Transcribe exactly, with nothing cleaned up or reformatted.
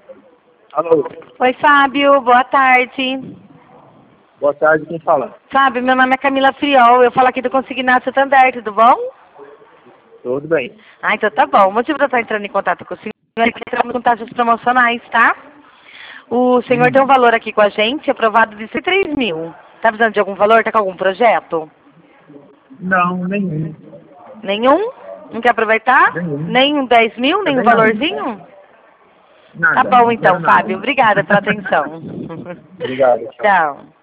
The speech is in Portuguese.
Alô? Oi, Fábio, boa tarde. Boa tarde, quem fala? Fábio, meu nome é Camila Friol, eu falo aqui do Consignado Santander, tudo bom? Tudo bem. Ah, então tá bom. O motivo de eu estar entrando em contato com o senhor é que entramos com taxas promocionais, tá? O senhor tem um Hum. valor aqui com a gente, aprovado de cento e três mil. Tá precisando de algum valor? Tá com algum projeto? Não, nenhum. Nenhum? Não quer aproveitar? Nenhum. Nem um dez mil, nem um Também não. valorzinho? Tá Nada, bom não quero então, nada. Fábio. Obrigada pela atenção. Obrigado, tchau. Tchau.